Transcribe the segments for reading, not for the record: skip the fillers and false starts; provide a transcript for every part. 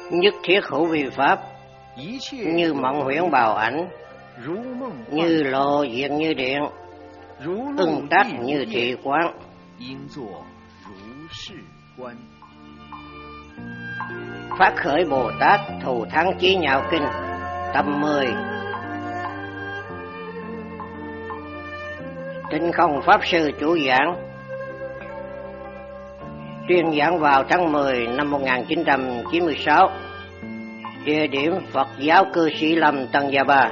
nhất thiết hữu vi pháp, như mộng huyễn bào ảnh, như lộ diện như điện, ưng tác như thị quán. Phát khởi Bồ Tát thù thắng chí nhạo kinh tập 10. Tịnh Không Pháp Sư chủ giảng, tuyên giảng vào tháng 10 năm 1996, địa điểm Phật giáo cư sĩ Lâm Tân Gia Ba.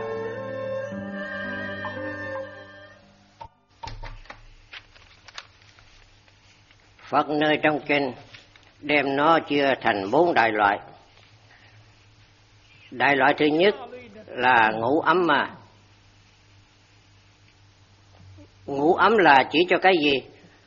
Phật nơi trong kinh đem nó chia thành 4 đại loại. Đại loại thứ nhất là ngũ ấm ma. Ngũ ấm là chỉ cho cái gì?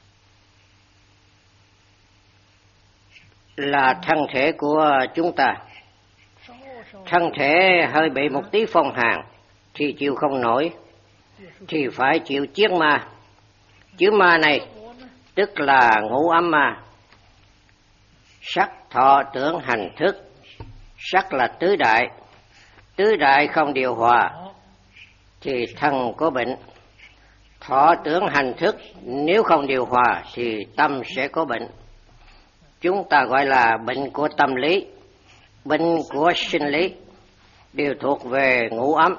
Là thân thể của chúng ta. Thân thể hơi bị một tí phong hàn thì chịu không nổi, thì phải chịu chiết ma. Chữ ma này tức là ngũ ấm ma. Sắc, thọ, tưởng, hành, thức. Sắc là tứ đại. Tứ đại không điều hòa thì thân có bệnh. Thọ, tưởng, hành, thức nếu không điều hòa thì tâm sẽ có bệnh. Chúng ta gọi là bệnh của tâm lý, bệnh của sinh lý, đều thuộc về ngũ ấm.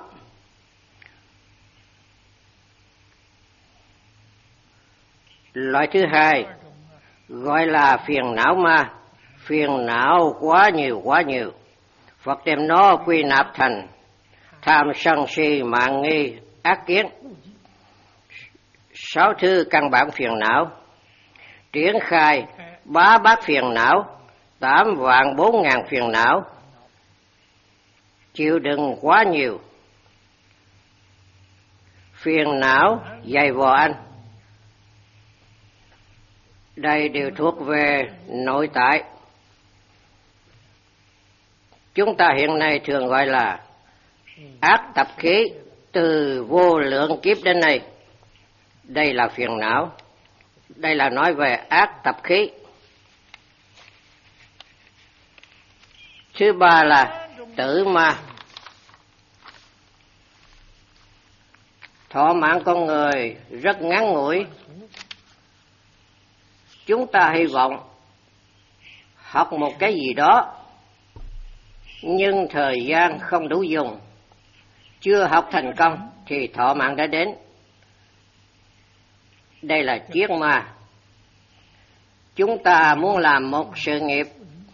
Loại thứ hai gọi là phiền não ma. Phiền não quá nhiều. Phật đem nó quy nạp thành tham sân si mạng nghi ác kiến, 6 thứ căn bản phiền não. Triển khai 3 bát phiền não, 8 vạn 4 ngàn phiền não. Chịu đựng quá nhiều. Phiền não dày vò anh. Đây đều thuộc về nội tại. Chúng ta hiện nay thường gọi là ác tập khí từ vô lượng kiếp đến nay. Đây là phiền não. Đây là nói về ác tập khí. Thứ ba là tử ma. Thọ mạng con người rất ngắn ngủi. Chúng ta hy vọng học một cái gì đó, nhưng thời gian không đủ dùng, chưa học thành công thì thọ mạng đã đến. Đây là chiết ma. Chúng ta muốn làm một sự nghiệp,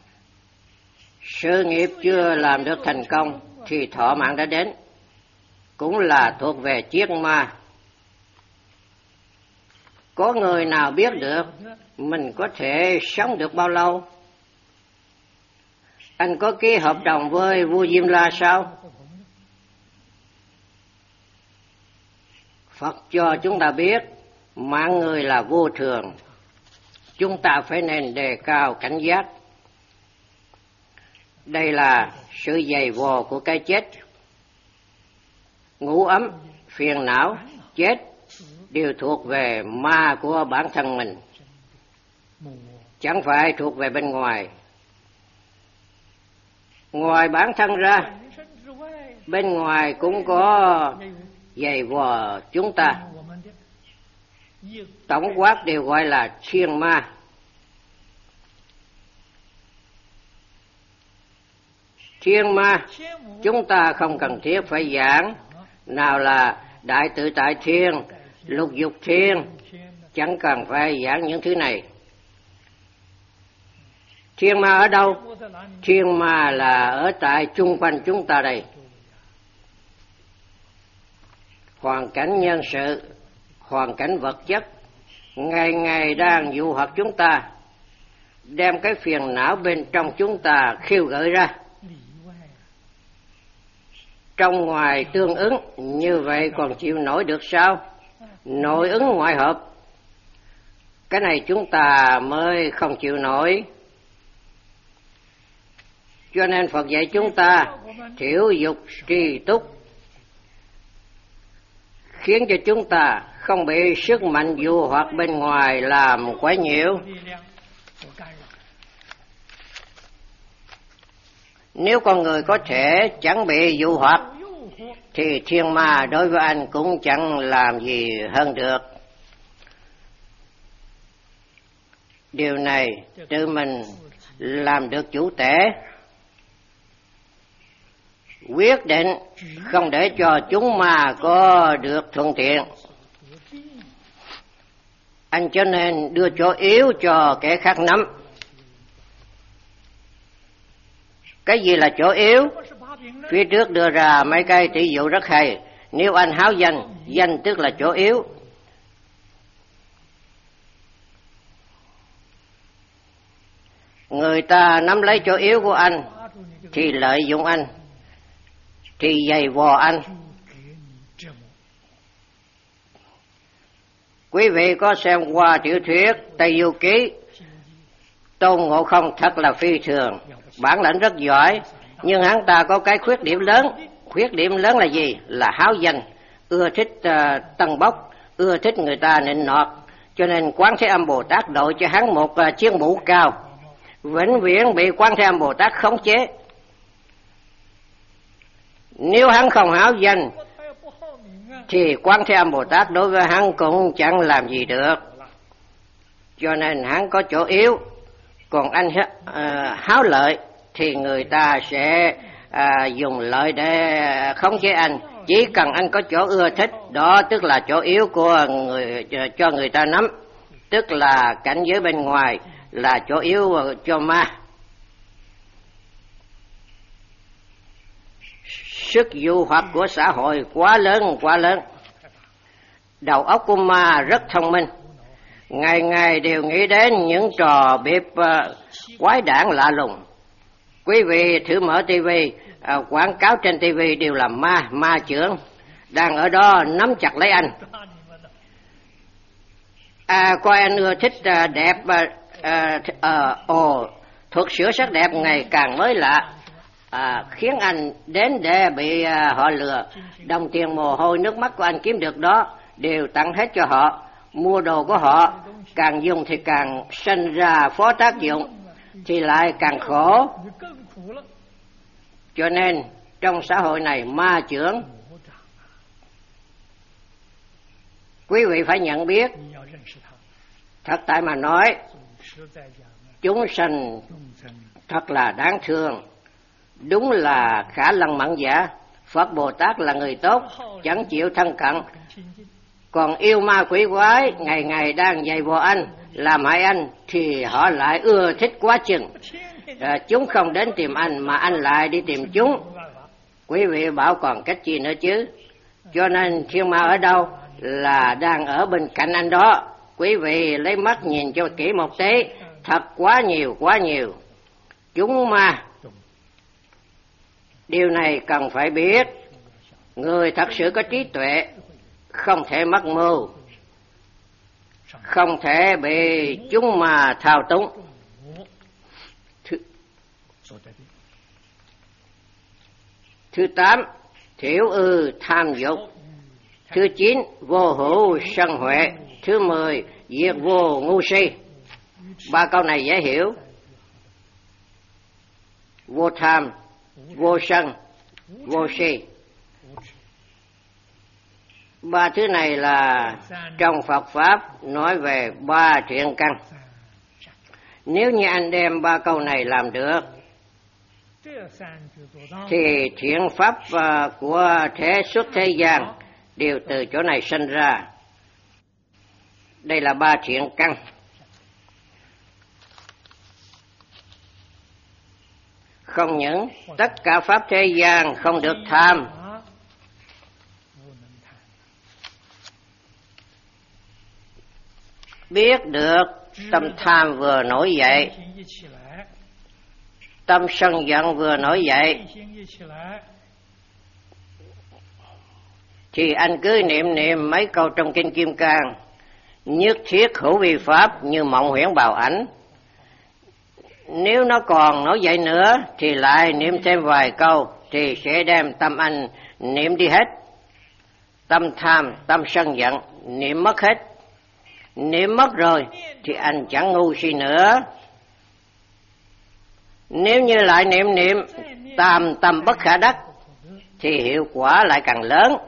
sự nghiệp chưa làm được thành công thì thọ mạng đã đến, cũng là thuộc về chiết ma. Có người nào biết được mình có thể sống được bao lâu? Anh có ký hợp đồng với vua Diêm La sao? Phật cho chúng ta biết mạng người là vô thường. Chúng ta phải nên đề cao cảnh giác. Đây là sự dày vò của cái chết. Ngũ ấm, phiền não, chết đều thuộc về ma của bản thân mình, chẳng phải thuộc về bên ngoài. Ngoài bản thân ra, bên ngoài cũng có dày vò chúng ta. Tổng quát đều gọi là thiên ma. Thiên ma chúng ta không cần thiết phải giảng. Nào là đại tự tại thiên, lục dục thiên, chẳng cần phải giảng những thứ này. Thiên ma ở đâu? Thiên ma là ở tại chung quanh chúng ta đây. Hoàn cảnh nhân sự, hoàn cảnh vật chất ngày ngày đang dụ hoặc chúng ta, đem cái phiền não bên trong chúng ta khiêu gợi ra. Trong ngoài tương ứng, như vậy còn chịu nổi được sao? Nội ứng ngoại hợp, cái này chúng ta mới không chịu nổi. Cho nên Phật dạy chúng ta thiểu dục trì túc, khiến cho chúng ta không bị sức mạnh dụ hoặc bên ngoài làm quấy nhiễu. Nếu con người có thể chẳng bị dụ hoặc, thì thiên ma đối với anh cũng chẳng làm gì hơn được. Điều này tự mình làm được chủ tể, quyết định không để cho chúng ma có được thuận tiện. Anh cho nên đưa chỗ yếu cho kẻ khác nắm. Cái gì là chỗ yếu? Phía trước đưa ra mấy cái tỷ dụ rất hay. Nếu anh háo danh, danh tức là chỗ yếu. Người ta nắm lấy chỗ yếu của anh, thì lợi dụng anh, thì giày vò anh. Quý vị có xem qua tiểu thuyết Tây Du Ký, Tôn Ngộ Không thật là phi thường, bản lĩnh rất giỏi, nhưng hắn ta có cái khuyết điểm lớn. Khuyết điểm lớn là gì? Là háo danh, ưa thích tâng bốc, ưa thích người ta nịnh nọt, cho nên Quán Thế Âm Bồ Tát đội cho hắn một chiếc mũ cao, vĩnh viễn bị Quán Thế Âm Bồ Tát khống chế. Nếu hắn không háo danh, thì Quán Thế Âm Bồ Tát đối với hắn cũng chẳng làm gì được. Cho nên hắn có chỗ yếu. Còn anh háo lợi thì người ta sẽ dùng lợi để khống chế anh. Chỉ cần anh có chỗ ưa thích, đó tức là chỗ yếu của cho người ta nắm, tức là cảnh giới bên ngoài, là chỗ yếu cho ma. Sức dụ hoặc của xã hội quá lớn. Đầu óc của ma rất thông minh, ngày ngày đều nghĩ đến những trò bịp quái đản lạ lùng. Quý vị thử mở tivi, quảng cáo trên tivi đều là ma chưởng đang ở đó nắm chặt lấy anh. Coi anh ưa thích đẹp, thuật sửa sắc đẹp ngày càng mới lạ, khiến anh đến để bị họ lừa. Đồng tiền mồ hôi nước mắt của anh kiếm được đó đều tặng hết cho họ. Mua đồ của họ, càng dùng thì càng sinh ra phó tác dụng, thì lại càng khổ. Cho nên trong xã hội này ma chưởng. Quý vị phải nhận biết, thật tại mà nói, chúng sanh thật là đáng thương. Đúng là khả lăng mẫn giả. Phật Bồ Tát là người tốt, chẳng chịu thân cận. Còn yêu ma quỷ quái ngày ngày đang dày vò anh, làm hại anh, thì họ lại ưa thích quá chừng. Chúng không đến tìm anh mà anh lại đi tìm chúng. Quý vị bảo còn cách gì nữa chứ? Cho nên thiên ma ở đâu? Là đang ở bên cạnh anh đó. Quý vị lấy mắt nhìn cho kỹ một tí, thật quá nhiều. Chúng ma. Điều này cần phải biết. Người thật sự có trí tuệ không thể mắc mưu, không thể bị chúng mà thao túng. Thứ 8, thiểu ư tham dục. Thứ 9, vô hữu sân huệ. Thứ 10, diệt vô ngu si. 3 câu này dễ hiểu. Vô tham, vô sân, vô si. 3 thứ này là trong Phật Pháp nói về 3 thiện căn. Nếu như anh đem 3 câu này làm được, thì thiện pháp của thế xuất thế gian đều từ chỗ này sinh ra. Đây là 3 thiện căn. Không những tất cả pháp thế gian không được tham, biết được tâm tham vừa nổi dậy, tâm sân giận vừa nổi dậy, thì anh cứ niệm mấy câu trong Kinh Kim Cang: nhất thiết hữu vi pháp, như mộng huyễn bào ảnh. Nếu nó còn nổi dậy nữa thì lại niệm thêm vài câu, thì sẽ đem tâm anh niệm đi hết. Tâm tham, tâm sân giận niệm mất hết. Niệm mất rồi thì anh chẳng ngu si nữa. Nếu như lại niệm tam tâm bất khả đắc thì hiệu quả lại càng lớn.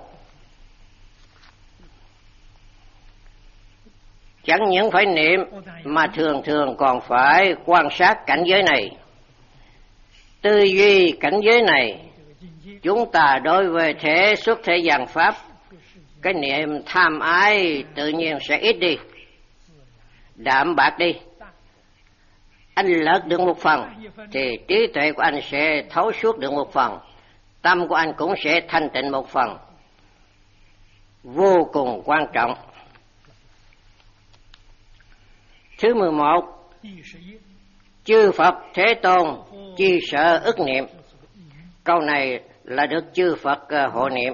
Chẳng những phải niệm mà thường thường còn phải quan sát cảnh giới này, tư duy cảnh giới này. Chúng ta đối với thể xuất thế gian pháp, cái niệm tham ái tự nhiên sẽ ít đi, đạm bạc đi. Anh lật được một phần thì trí tuệ của anh sẽ thấu suốt được một phần, tâm của anh cũng sẽ thanh tịnh một phần. Vô cùng quan trọng. Thứ 11, chư Phật Thế Tôn chi sợ ức niệm. Câu này là được chư Phật hộ niệm.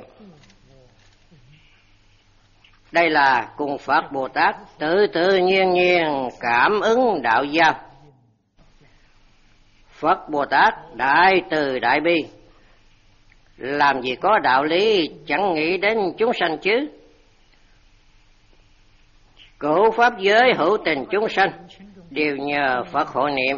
Đây là cùng Phật Bồ Tát tự tự nhiên cảm ứng đạo giao. Phật Bồ Tát đại từ đại bi, làm gì có đạo lý chẳng nghĩ đến chúng sanh chứ. Cửu pháp giới hữu tình chúng sanh đều nhờ Phật hộ niệm.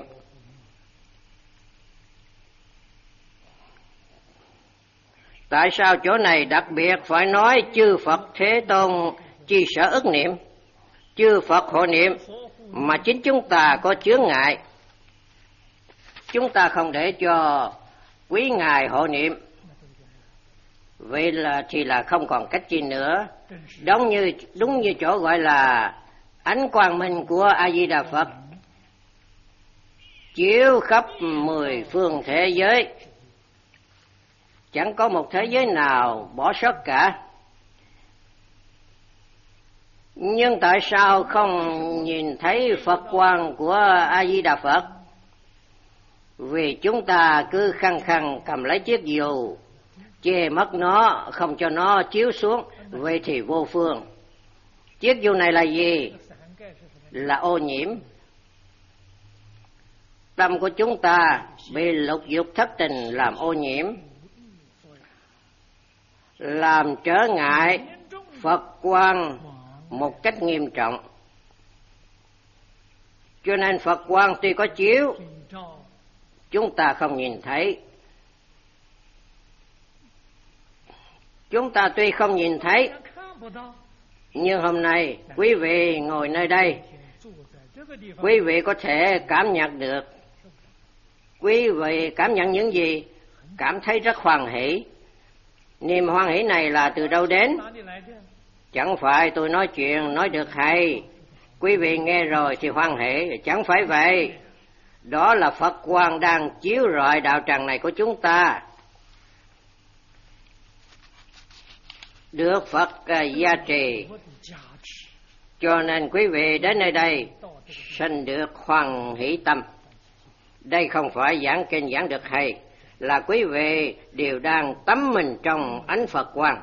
Tại sao chỗ này đặc biệt phải nói chư Phật Thế Tôn chi sở ức niệm? Chư Phật hộ niệm mà chính chúng ta có chướng ngại. Chúng ta không để cho quý ngài hộ niệm, vậy là không còn cách chi nữa. Đúng như chỗ gọi là ánh quang minh của A Di Đà Phật chiếu khắp 10 phương thế giới, chẳng có một thế giới nào bỏ sót cả. Nhưng tại sao không nhìn thấy Phật quang của A Di Đà Phật? Vì chúng ta cứ khăng khăng cầm lấy chiếc dù, che mất nó, không cho nó chiếu xuống, vậy thì vô phương. Chiếc dù này là gì? Là ô nhiễm. Tâm của chúng ta bị lục dục thất tình làm ô nhiễm, làm trở ngại Phật quang một cách nghiêm trọng. Cho nên Phật quang tuy có chiếu, chúng ta không nhìn thấy. Chúng ta tuy không nhìn thấy, nhưng hôm nay quý vị ngồi nơi đây, quý vị có thể cảm nhận được. Quý vị cảm nhận những gì? Cảm thấy rất hoan hỷ. Niềm hoan hỷ này là từ đâu đến? Chẳng phải tôi nói chuyện nói được hay, quý vị nghe rồi thì hoan hỷ, chẳng phải vậy. Đó là Phật quang đang chiếu rọi đạo tràng này của chúng ta, được Phật gia trì. Cho nên quý vị đến nơi đây sanh được hoan hỷ tâm. Đây không phải giảng kinh giảng được hay, là quý vị đều đang tắm mình trong ánh Phật quang.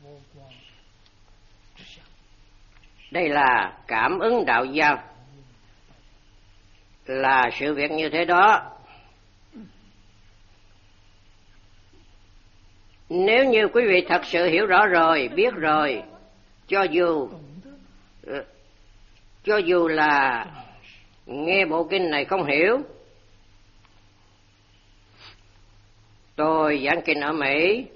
Đây là cảm ứng đạo giao, là sự việc như thế đó. Nếu như quý vị thật sự hiểu rõ rồi, biết rồi, cho dù là nghe bộ kinh này không hiểu. Tôi giảng kinh ở Mỹ,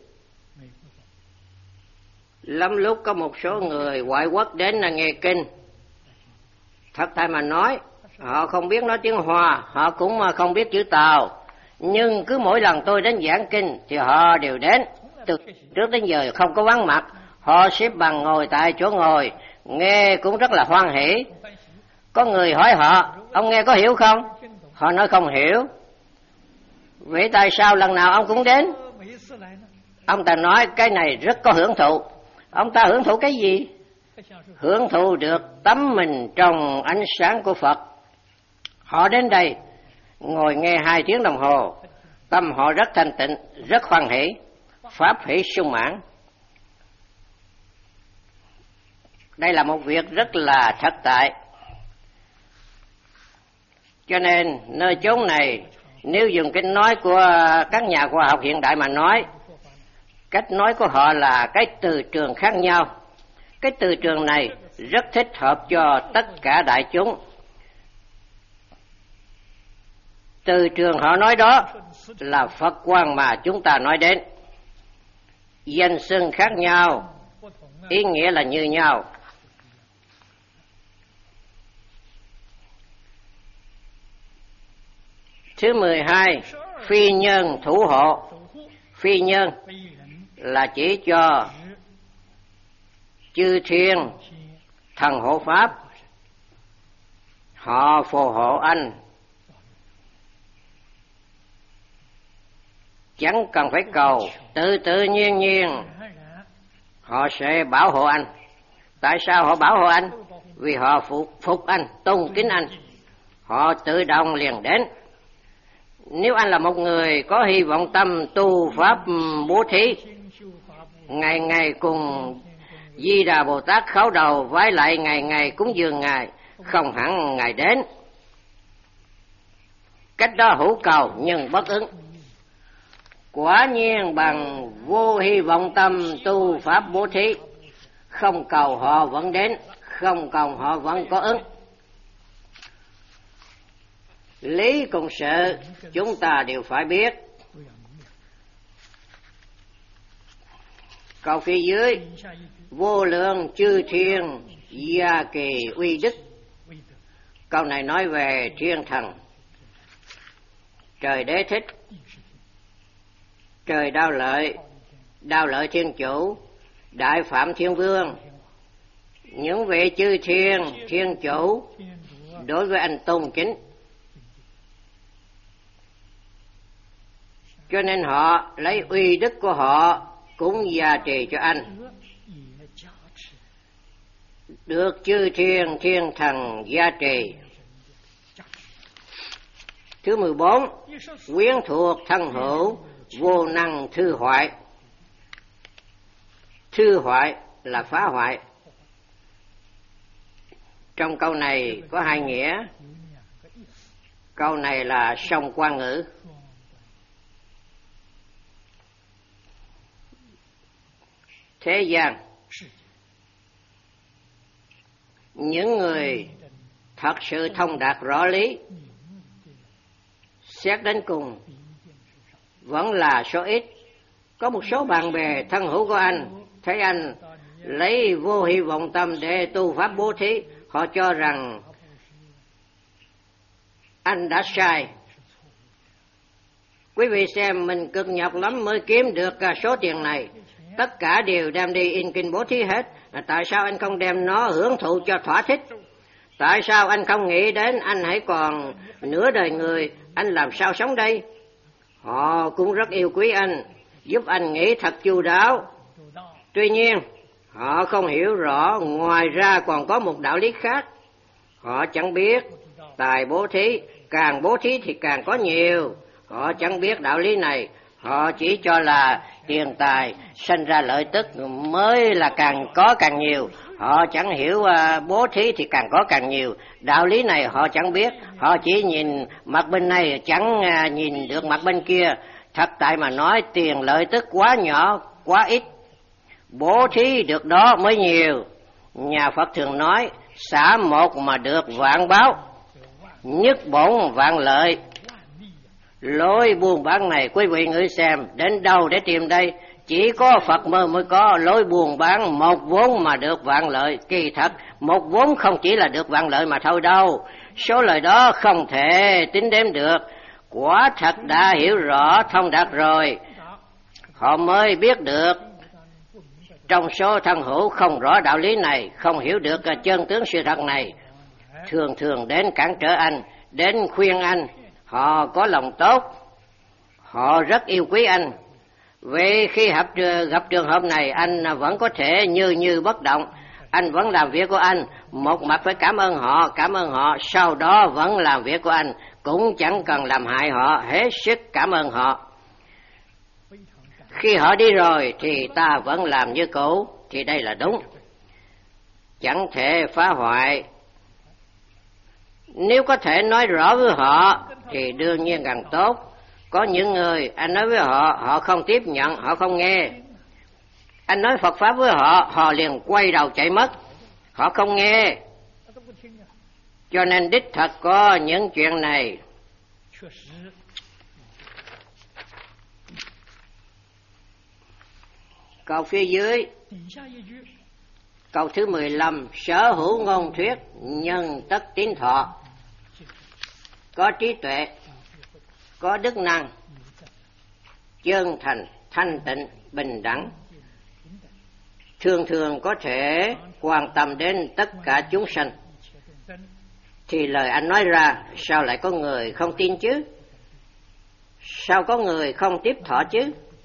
lắm lúc có một số người ngoại quốc đến là nghe kinh. Thật tại mà nói, họ không biết nói tiếng Hoa, họ cũng không biết chữ Tàu, nhưng cứ mỗi lần tôi đến giảng kinh thì họ đều đến. Từ trước đến giờ không có vắng mặt, họ xếp bằng ngồi tại chỗ ngồi, nghe cũng rất là hoan hỷ. Có người hỏi họ, ông nghe có hiểu không? Họ nói không hiểu. Vậy tại sao lần nào ông cũng đến? Ông ta nói cái này rất có hưởng thụ. Ông ta hưởng thụ cái gì? Hưởng thụ được tắm mình trong ánh sáng của Phật. Họ đến đây ngồi nghe 2 tiếng đồng hồ, tâm họ rất thanh tịnh, rất hoan hỷ, pháp hỷ sung mãn. Đây là một việc rất là thực tại. Cho nên nơi chốn này, nếu dùng cách nói của các nhà khoa học hiện đại mà nói, cách nói của họ là cái từ trường khác nhau. Cái từ trường này rất thích hợp cho tất cả đại chúng. Từ trường họ nói đó là Phật quan mà chúng ta nói đến. Danh xưng khác nhau, ý nghĩa là như nhau. Thứ 12, phi nhân thủ hộ. Phi nhân là chỉ cho chư thiên thần hộ pháp, họ phù hộ anh, chẳng cần phải cầu, tự tự nhiên họ sẽ bảo hộ anh. Tại sao họ bảo hộ anh? Vì họ phục anh, tôn kính anh, họ tự động liền đến. Nếu anh là một người có hy vọng tâm tu pháp bố thí, ngày ngày cùng Di Đà Bồ Tát khấu đầu vái lại, ngày ngày cúng dường Ngài, không hẳn Ngài đến. Cách đó hữu cầu nhưng bất ứng. Quả nhiên bằng vô hy vọng tâm tu pháp bố thí, không cầu họ vẫn đến, không cầu họ vẫn có ứng. Lý cùng sự chúng ta đều phải biết. Câu phía dưới, vô lượng chư thiên gia kỳ uy đức. Câu này nói về thiên thần. Trời Đế Thích, trời Đao Lợi Thiên Chủ, Đại Phạm Thiên Vương, những vị chư thiên, thiên chủ đối với anh tôn kính. Cho nên họ lấy uy đức của họ cũng gia trì cho anh, được chư thiên, thiên thần gia trì. Thứ 14, quyến thuộc thân hữu, vô năng thư hoại. Thư hoại là phá hoại. Trong câu này có hai nghĩa. Câu này là song quan ngữ. Thế gian, những người thật sự thông đạt rõ lý, xét đến cùng vẫn là số ít. Có một số bạn bè thân hữu của anh thấy anh lấy vô hy vọng tâm để tu pháp bố thí, họ cho rằng anh đã sai. Quý vị xem, mình cực nhọc lắm mới kiếm được số tiền này, tất cả đều đem đi in kinh bố thí hết. Tại sao anh không đem nó hưởng thụ cho thỏa thích? Tại sao anh không nghĩ đến anh hãy còn nửa đời người, anh làm sao sống đây? Họ cũng rất yêu quý anh, giúp anh nghĩ thật chu đáo. Tuy nhiên, họ không hiểu rõ ngoài ra còn có một đạo lý khác. Họ chẳng biết tài bố thí, càng bố thí thì càng có nhiều. Họ chẳng biết đạo lý này, họ chỉ cho là tiền tài sinh ra lợi tức mới là càng có càng nhiều. Họ chẳng hiểu bố thí thì càng có càng nhiều. Đạo lý này họ chẳng biết, họ chỉ nhìn mặt bên này, chẳng nhìn được mặt bên kia. Thật tại mà nói, tiền lợi tức quá nhỏ, quá ít, bố thí được đó mới nhiều. Nhà Phật thường nói, xả một mà được vạn báo, nhất bổn vạn lợi. Lối buôn bán này quý vị ngửi xem, đến đâu để tìm đây? Chỉ có Phật mới có lối buôn bán một vốn mà được vạn lợi. Kỳ thật một vốn không chỉ là được vạn lợi mà thôi đâu, số lợi đó không thể tính đếm được. Quả thật đã hiểu rõ thông đạt rồi, họ mới biết được. Trong số thân hữu không rõ đạo lý này, không hiểu được chân tướng sự thật này, thường thường đến cản trở anh, đến khuyên anh. Họ có lòng tốt, họ rất yêu quý anh. Vì khi gặp trường hợp này, anh vẫn có thể như bất động. Anh vẫn làm việc của anh, một mặt phải cảm ơn họ, sau đó vẫn làm việc của anh, cũng chẳng cần làm hại họ, hết sức cảm ơn họ. Khi họ đi rồi thì ta vẫn làm như cũ, thì đây là đúng, chẳng thể phá hoại. Nếu có thể nói rõ với họ thì đương nhiên càng tốt. Có những người anh nói với họ, họ không tiếp nhận, họ không nghe. Anh nói Phật Pháp với họ, họ liền quay đầu chạy mất, họ không nghe. Cho nên đích thật có những chuyện này Câu phía dưới, câu thứ 15, sở hữu ngôn thuyết, nhân tất tín thọ. Có trí tuệ, có đức năng, chân thành, thanh tịnh, bình đẳng, thường thường có thể quan tâm đến tất cả chúng sanh, thì lời anh nói ra sao lại có người không tin chứ? Sao có người không tiếp thọ chứ?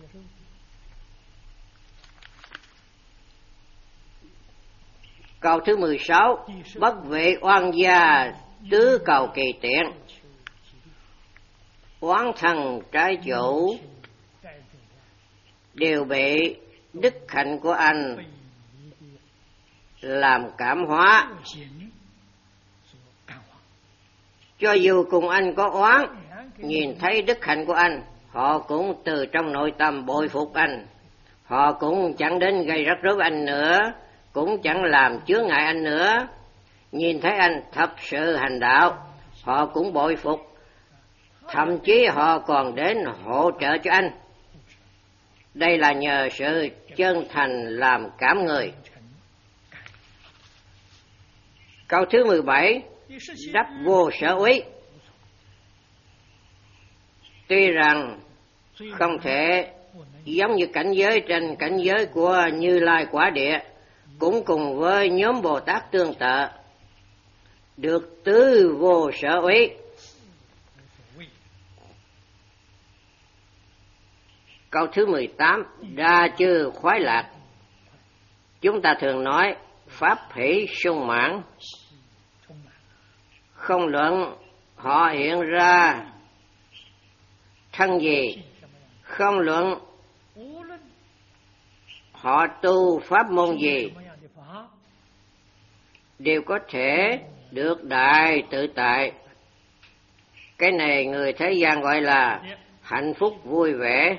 Câu thứ 16, bất vị oan gia tứ cầu kỳ tiện. Oán thần trái chủ đều bị đức hạnh của anh làm cảm hóa. Cho dù cùng anh có oán, nhìn thấy đức hạnh của anh, họ cũng từ trong nội tâm bội phục anh. Họ cũng chẳng đến gây rắc rối với anh nữa, cũng chẳng làm chướng ngại anh nữa. Nhìn thấy anh thật sự hành đạo, họ cũng bội phục. Thậm chí họ còn đến hỗ trợ cho anh. Đây là nhờ sự chân thành làm cảm người. Câu thứ 17, đắc vô sở úy. Tuy rằng không thể giống như cảnh giới trên cảnh giới của Như Lai Quả Địa, cũng cùng với nhóm Bồ Tát tương tự, được tứ vô sở úy. Câu thứ 18, đa chư khoái lạc. Chúng ta thường nói pháp hỷ sung mãn. Không luận họ hiện ra thân gì, không luận họ tu pháp môn gì, đều có thể được đại tự tại. Cái này người thế gian gọi là hạnh phúc vui vẻ.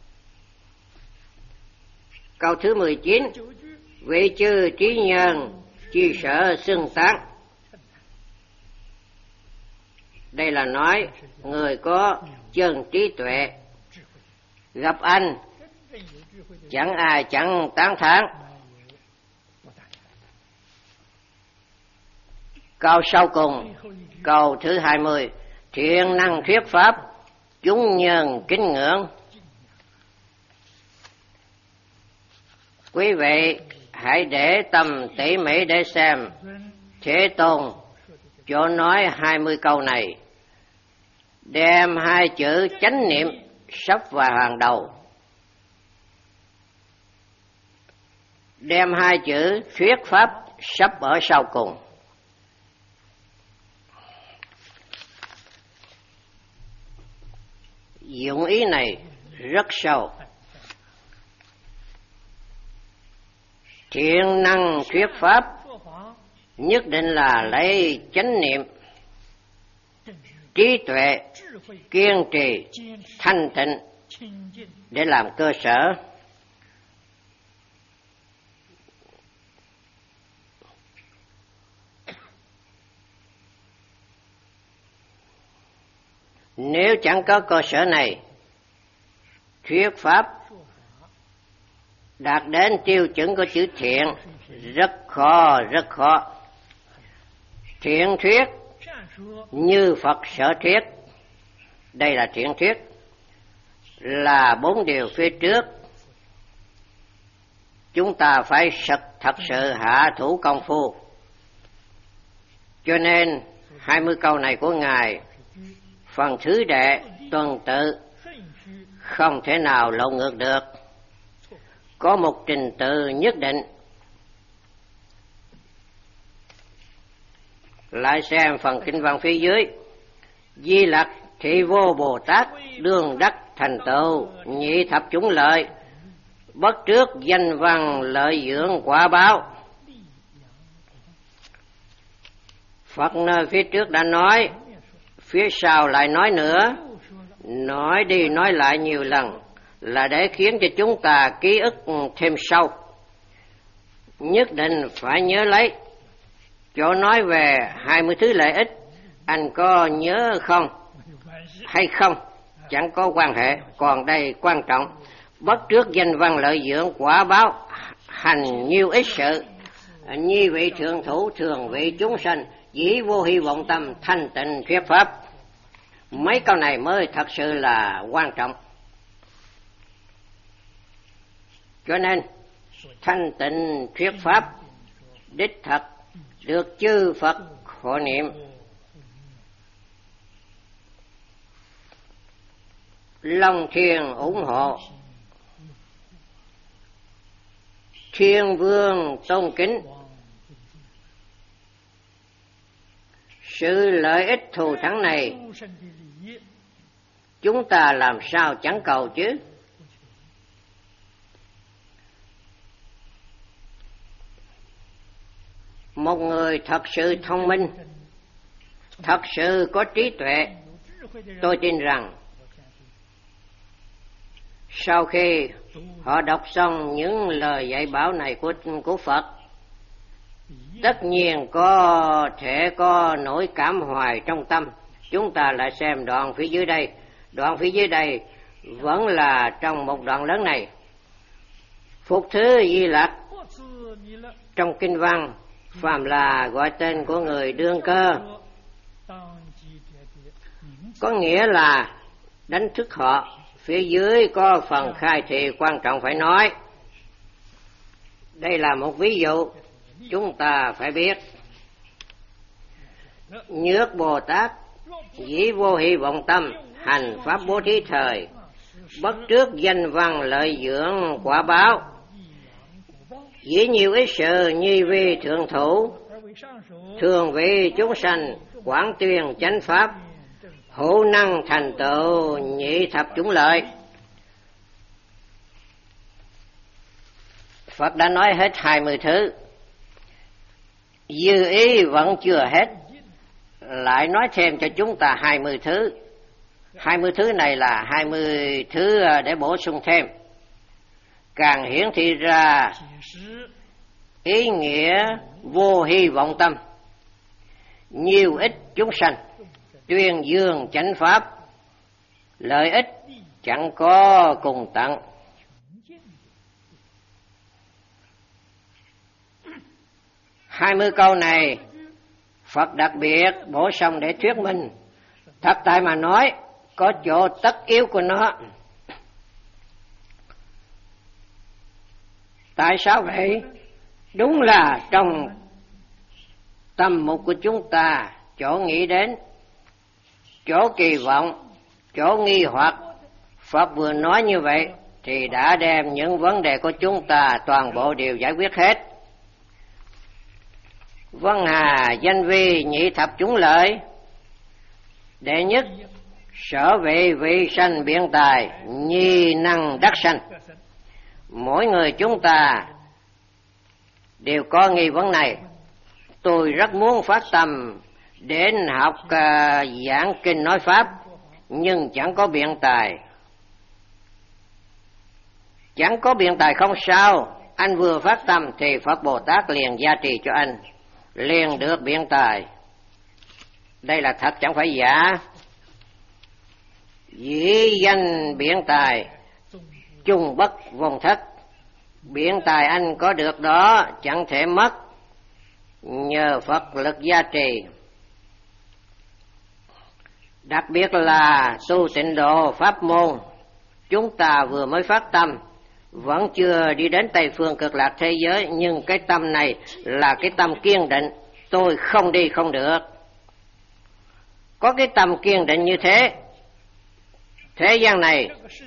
Câu thứ 19, vị chư trí nhân chi sở xưng tán. Đây là nói người có chân trí tuệ, gặp anh chẳng ai chẳng tán thán. Câu sau cùng, câu thứ 20, thiện năng thuyết pháp, chúng nhân kính ngưỡng. Quý vị hãy để tâm tỉ mỉ để xem Thế Tôn cho nói 20 câu này, đem hai chữ chánh niệm sắp vào hàng đầu, đem hai chữ thuyết pháp sắp ở sau cùng. Dụng ý này rất sâu. Thiện năng thuyết pháp nhất định là lấy chánh niệm, trí tuệ, kiên trì, thanh tịnh để làm cơ sở. Nếu chẳng có cơ sở này, thuyết pháp đạt đến tiêu chuẩn của chữ thiện rất khó, rất khó. Thiện thuyết như Phật sở thuyết, đây là thiện thuyết, là 4 điều phía trước. Chúng ta phải thật sự hạ thủ công phu. Cho nên 20 câu này của Ngài, phần thứ đệ tuần tự, không thể nào lộn ngược được, có một trình tự nhất định. Lại xem phần kinh văn phía dưới, Di Lặc Thị Vô Bồ Tát đương đắc thành tựu nhị thập chủng lợi, bất trước danh văn lợi dưỡng quả báo. Phật nơi phía trước đã nói, phía sau lại nói nữa, nói đi nói lại nhiều lần là để khiến cho chúng ta ký ức thêm sâu. Nhất định phải nhớ lấy. Chỗ nói về 20 thứ lợi ích, anh có nhớ không? hay không chẳng có quan hệ, còn đây quan trọng. Bất trước danh văn lợi dưỡng, quả báo hành nhiều ít sự. Nhi vị thượng thủ, thường vị chúng sanh, dĩ vô hy vọng tâm, thanh tịnh thuyết pháp. Mấy câu này mới thật sự là quan trọng. Cho nên thanh tịnh thuyết pháp đích thật được chư Phật hộ niệm. Long Thiên ủng hộ, Thiên Vương tôn kính. Sự lợi ích thù thắng này chúng ta làm sao chẳng cầu chứ. Một người thật sự thông minh, thật sự có trí tuệ, tôi tin rằng sau khi họ đọc xong những lời dạy bảo này của Phật, tất nhiên có thể có nỗi cảm hoài trong tâm. Chúng ta lại xem đoạn phía dưới đây. Đoạn phía dưới đây vẫn là trong một đoạn lớn này. Phục thứ Di Lặc trong kinh văn, phàm là gọi tên của người đương cơ, có nghĩa là đánh thức họ. Phía dưới có phần khai thị quan trọng phải nói. Đây là một ví dụ chúng ta phải biết. Nhược Bồ Tát dĩ vô hy vọng tâm, hành pháp bố thí thời, bất trước danh văn lợi dưỡng quả báo, dĩ nhiều ít sự nhi vi thượng thủ, thường vị chúng sanh, quảng tuyên chánh pháp, hữu năng thành tựu nhị thập chúng lợi. Phật đã nói hết 20 thứ, dư ý vẫn chưa hết, lại nói thêm cho chúng ta 20 thứ. 20 thứ này là 20 thứ để bổ sung thêm, càng hiển thị ra ý nghĩa vô hy vọng tâm, nhiều ít chúng sanh, tuyên dương chánh pháp, lợi ích chẳng có cùng tận. Hai mươi câu này Phật đặc biệt bổ sung để thuyết minh. Thật tại mà nói, có chỗ tất yếu của nó. Tại sao vậy? Đúng là trong tâm mục của chúng ta, chỗ nghĩ đến, chỗ kỳ vọng, chỗ nghi hoặc, Phật vừa nói như vậy thì đã đem những vấn đề của chúng ta toàn bộ đều giải quyết hết. Vân hà danh vi nhị thập chúng lợi. Đệ nhất, sở vị vị sanh biện tài, nhi năng đắc sanh. Mỗi người chúng ta đều có nghi vấn này. Tôi rất muốn phát tâm đến học giảng kinh nói pháp, nhưng chẳng có biện tài. Chẳng có biện tài không sao, anh vừa phát tâm thì Phật Bồ Tát liền gia trì cho anh, liền được biện tài. Đây là thật chẳng phải giả. Dĩ danh biện tài, chung bất vong thất. Biện tài anh có được đó chẳng thể mất, nhờ Phật lực gia trì. Đặc biệt là tu tịnh độ pháp môn, chúng ta vừa mới phát tâm, vẫn chưa đi đến Tây Phương Cực Lạc thế giới, nhưng cái tâm này là cái tâm kiên định, tôi không đi không được. Có cái tâm kiên định như thế, thế gian này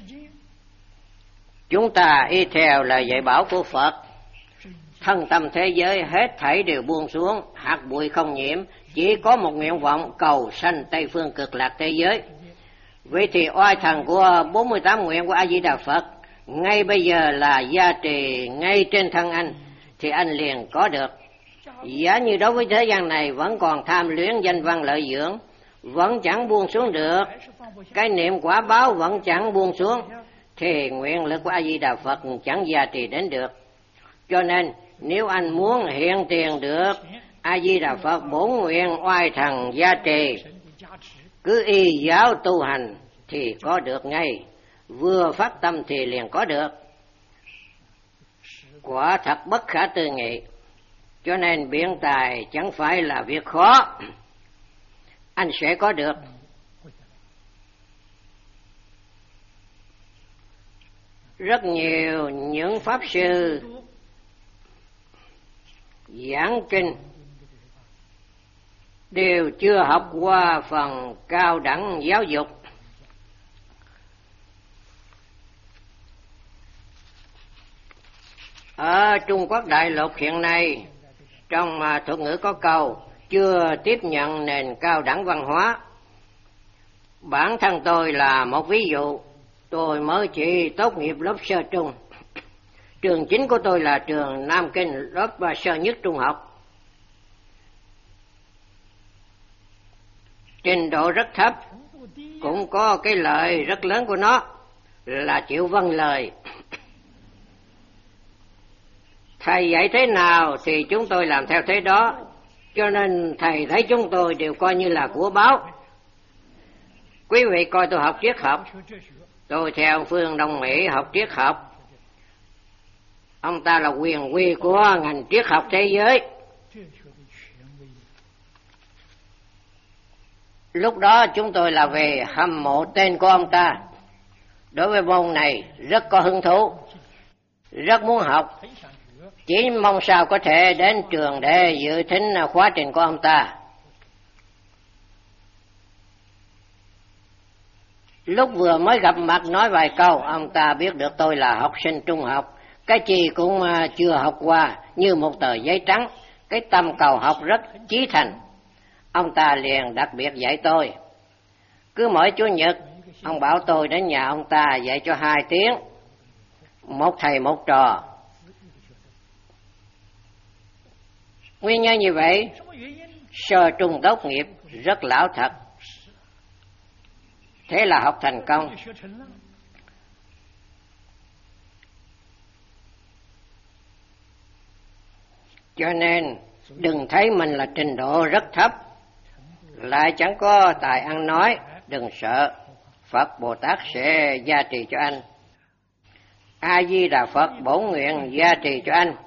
chúng ta y theo lời dạy bảo của Phật, thân tâm thế giới hết thảy đều buông xuống, hạt bụi không nhiễm, chỉ có một nguyện vọng cầu sanh Tây Phương Cực Lạc thế giới. Vậy thì oai thần của 48 nguyện của A Di Đà Phật ngay bây giờ là gia trì ngay trên thân anh, thì anh liền có được. Giả như đối với thế gian này vẫn còn tham luyến danh văn lợi dưỡng, vẫn chẳng buông xuống được, cái niệm quả báo vẫn chẳng buông xuống, thì nguyện lực của A Di Đà Phật chẳng gia trì đến được. Cho nên nếu anh muốn hiện tiền được A Di Đà Phật bổn nguyện oai thần gia trì, cứ y giáo tu hành thì có được ngay, vừa phát tâm thì liền có được. Quả thật bất khả tư nghị, cho nên biện tài chẳng phải là việc khó, anh sẽ có được. Rất nhiều những pháp sư giảng kinh đều chưa học qua phần cao đẳng giáo dục. Ở Trung Quốc đại lục hiện nay, trong thuật ngữ có câu chưa tiếp nhận nền cao đẳng văn hóa. Bản thân tôi là một ví dụ, tôi mới chỉ tốt nghiệp lớp sơ trung. Trường chính của tôi là trường Nam Kinh, lớp sơ nhất trung học. Trình độ rất thấp, cũng có cái lợi rất lớn của nó là chịu vâng lời. Thầy dạy thế nào thì chúng tôi làm theo thế đó, cho nên thầy thấy chúng tôi đều coi như là của báo. Quý vị coi tôi học triết học, tôi theo Phương Đông Mỹ học triết học. Ông ta là quyền uy của ngành triết học thế giới. Lúc đó chúng tôi là về hâm mộ tên của ông ta. Đối với môn này rất có hứng thú, rất muốn học, chỉ mong sao có thể đến trường để dự thính khóa trình của ông ta. Lúc vừa mới gặp mặt nói vài câu, ông ta biết được tôi là học sinh trung học, cái gì cũng chưa học qua, như một tờ giấy trắng, cái tâm cầu học rất chí thành. Ông ta liền đặc biệt dạy tôi. Cứ mỗi Chủ nhật, ông bảo tôi đến nhà ông ta dạy cho 2 tiếng, một thầy một trò. Nguyên nhân như vậy, sơ trung tốt nghiệp rất lão thật. Thế là học thành công. Cho nên đừng thấy mình là trình độ rất thấp, lại chẳng có tài ăn nói, đừng sợ. Phật Bồ Tát sẽ gia trì cho anh. A Di Đà Phật bổn nguyện gia trì cho anh.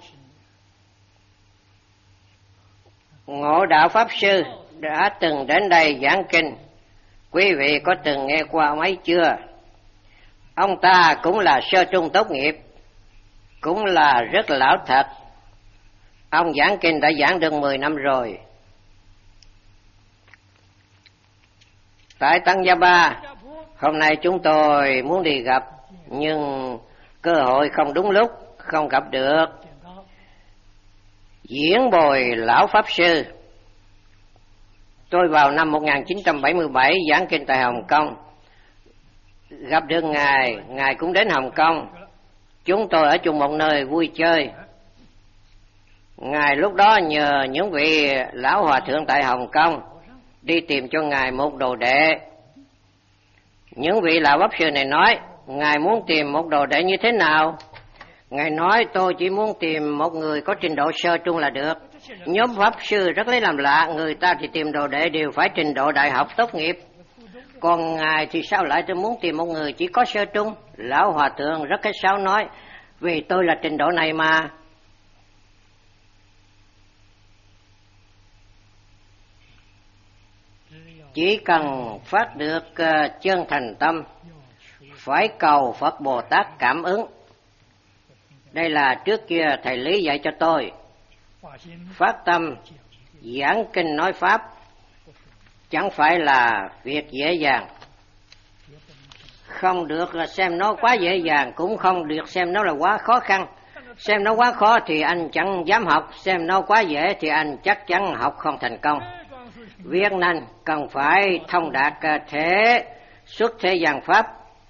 Ngộ Đạo Pháp Sư đã từng đến đây giảng kinh. Quý vị có từng nghe qua ông ấy chưa? Ông ta cũng là sơ trung tốt nghiệp, cũng là rất lão thật. Ông giảng kinh đã giảng được 10 năm rồi. Tại Tăng Gia Ba, hôm nay chúng tôi muốn đi gặp, nhưng cơ hội không đúng lúc, không gặp được. Diễn Bồi Lão Pháp Sư. Tôi vào năm 1977 giảng kinh tại Hồng Kông. Gặp được Ngài cũng đến Hồng Kông. Chúng tôi ở chung một nơi vui chơi. Ngài lúc đó nhờ những vị lão hòa thượng tại Hồng Kông đi tìm cho Ngài một đồ đệ. Những vị lão pháp sư này nói, Ngài muốn tìm một đồ đệ như thế nào? Ngài nói, tôi chỉ muốn tìm một người có trình độ sơ trung là được. Nhóm pháp sư rất lấy làm lạ, người ta thì tìm đồ đệ đều phải trình độ đại học tốt nghiệp. Còn Ngài thì sao lại tôi muốn tìm một người chỉ có sơ trung? Lão hòa thượng rất khách sáo nói, vì tôi là trình độ này mà. Chỉ cần phát được chân thành tâm, phải cầu Phật Bồ Tát cảm ứng. Đây là trước kia thầy Lý dạy cho tôi. Phát tâm, giảng kinh nói Pháp, chẳng phải là việc dễ dàng. Không được xem nó quá dễ dàng, cũng không được xem nó là quá khó khăn. Xem nó quá khó thì anh chẳng dám học, xem nó quá dễ thì anh chắc chắn học không thành công. Việc này cần phải thông đạt thế xuất thế gian Pháp.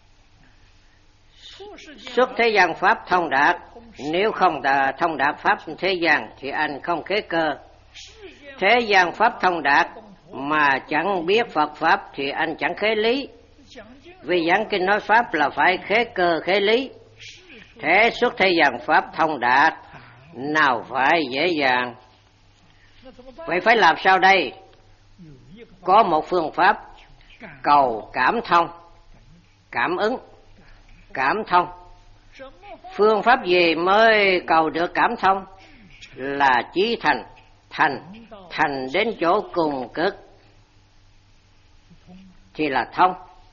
Xuất thế gian Pháp thông đạt, nếu không thông đạt Pháp thế gian thì anh không khế cơ. Thế gian Pháp thông đạt mà chẳng biết Phật Pháp thì anh chẳng khế lý. Vì giảng kinh nói Pháp là phải khế cơ khế lý. Thế xuất thế gian Pháp thông đạt, nào phải dễ dàng. Vậy phải làm sao đây? Có một phương pháp cầu cảm thông, cảm ứng, cảm thông. Phương pháp gì mới cầu được cảm thông? Là chí thành đến chỗ cùng cực thì là thông.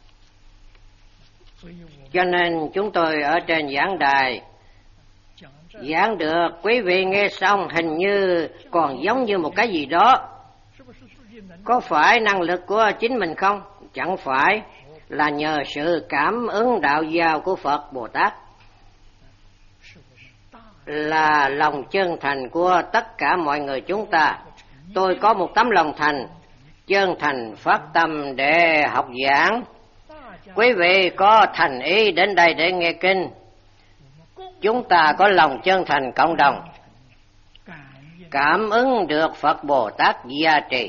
Cho nên chúng tôi ở trên giảng đài giảng được, quý vị nghe xong hình như còn giống như một cái gì đó. Có phải năng lực của chính mình không? Chẳng phải, là nhờ sự cảm ứng đạo giao của Phật Bồ Tát, là lòng chân thành của tất cả mọi người chúng ta. Tôi có một tấm lòng thành, chân thành phát tâm để học giảng. Quý vị có thành ý đến đây để nghe kinh. Chúng ta có lòng chân thành cộng đồng, cảm ứng được Phật Bồ Tát gia trì.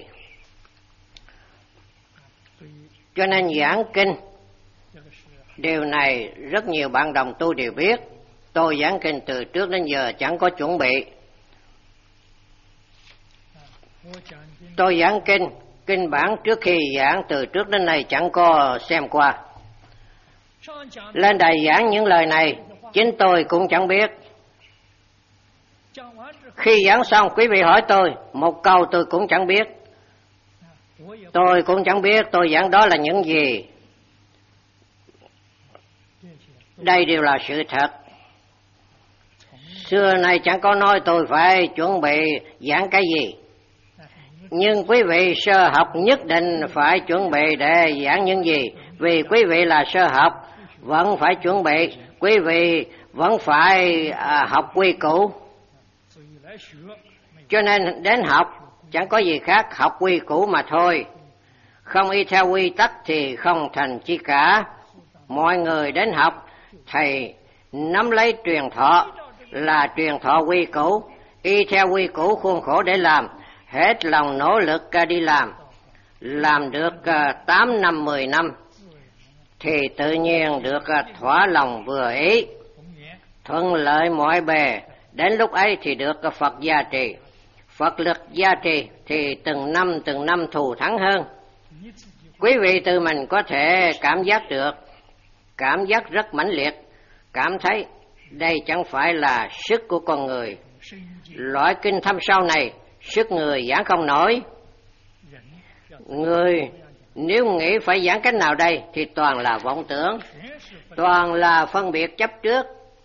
Cho nên giảng kinh, điều này rất nhiều bạn đồng tu đều biết. Tôi giảng kinh từ trước đến giờ chẳng có chuẩn bị. Tôi giảng kinh bản trước khi giảng từ trước đến nay chẳng có xem qua. Lên đài giảng những lời này, chính tôi cũng chẳng biết. Khi giảng xong, quý vị hỏi tôi, một câu tôi cũng chẳng biết. Tôi cũng chẳng biết tôi giảng đó là những gì. Đây đều là sự thật. Xưa nay chẳng có nói tôi phải chuẩn bị giảng cái gì. Nhưng quý vị sơ học nhất định phải chuẩn bị để giảng những gì. Vì quý vị là sơ học, vẫn phải chuẩn bị. Quý vị vẫn phải học quy củ. Cho nên đến học chẳng có gì khác, học quy củ mà thôi. Không y theo quy tắc thì không thành chi cả. Mọi người đến học, thầy nắm lấy truyền thọ, là truyền thọ quy củ, y theo quy củ khuôn khổ để làm, hết lòng nỗ lực đi làm được 8 năm 10 năm thì tự nhiên được thỏa lòng vừa ý, thuận lợi mọi bề. Đến lúc ấy thì được Phật gia trì, Phật lực gia trì thì từng năm thù thắng hơn. Quý vị tự mình có thể cảm giác được, cảm giác rất mãnh liệt, cảm thấy đây chẳng phải là sức của con người. Loại kinh thâm sâu này, sức người giảng không nổi. Người nếu nghĩ phải giảng cách nào đây thì toàn là vọng tưởng, toàn là phân biệt chấp trước.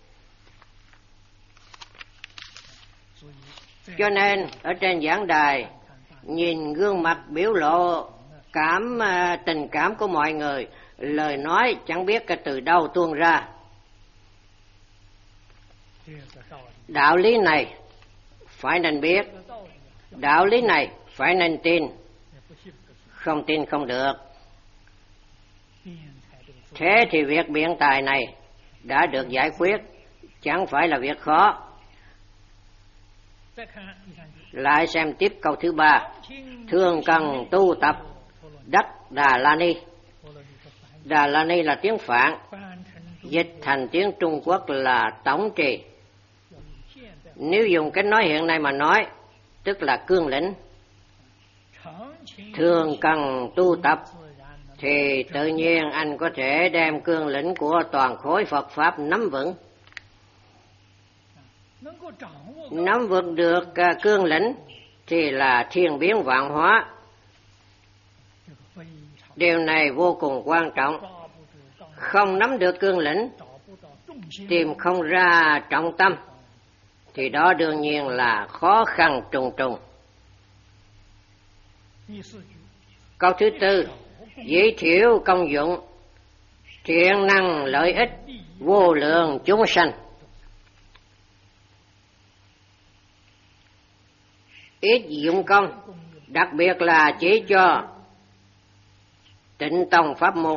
Cho nên ở trên giảng đài, nhìn gương mặt biểu lộ tình cảm của mọi người, lời nói chẳng biết từ đâu tuôn ra. Đạo lý này phải nên biết, đạo lý này phải nên tin, không tin không được. Thế thì việc biện tài này đã được giải quyết, chẳng phải là việc khó. Lại xem tiếp câu thứ 3. Thường cần tu tập đắc Đà La Ni. Đà La Ni là tiếng Phạn, dịch thành tiếng Trung Quốc là tổng trì. Nếu dùng cách nói hiện nay mà nói, tức là cương lĩnh. Thường cần tu tập thì tự nhiên anh có thể đem cương lĩnh của toàn khối Phật Pháp nắm vững. Nắm vững được cương lĩnh thì là thiên biến vạn hóa. Điều này vô cùng quan trọng. Không nắm được cương lĩnh, tìm không ra trọng tâm, thì đó đương nhiên là khó khăn trùng trùng. Câu thứ 4. Giới thiệu công dụng, thiện năng lợi ích vô lượng chúng sanh. Ít dụng công, đặc biệt là chỉ cho Tịnh Tông pháp môn.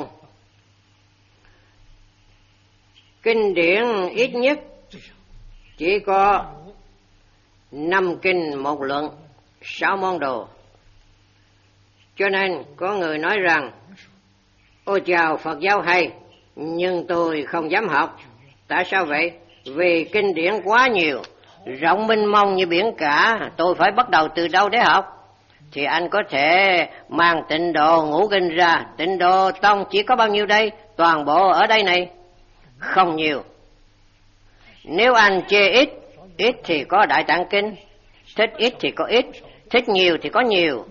Kinh điển ít nhất chỉ có 5 kinh 1 luận, 6 món đồ. Cho nên có người nói rằng, ôi chào Phật giáo hay, nhưng tôi không dám học. Tại sao vậy? Vì kinh điển quá nhiều, rộng mênh mông như biển cả, tôi phải bắt đầu từ đâu để học? thì anh có thể mang tịnh độ ngũ kinh ra. Tịnh độ tông chỉ có bao nhiêu đây? Toàn bộ ở đây này, không nhiều. Nếu anh chê ít, ít thì có Đại Tạng Kinh, thích ít thì có ít, thích nhiều thì có nhiều.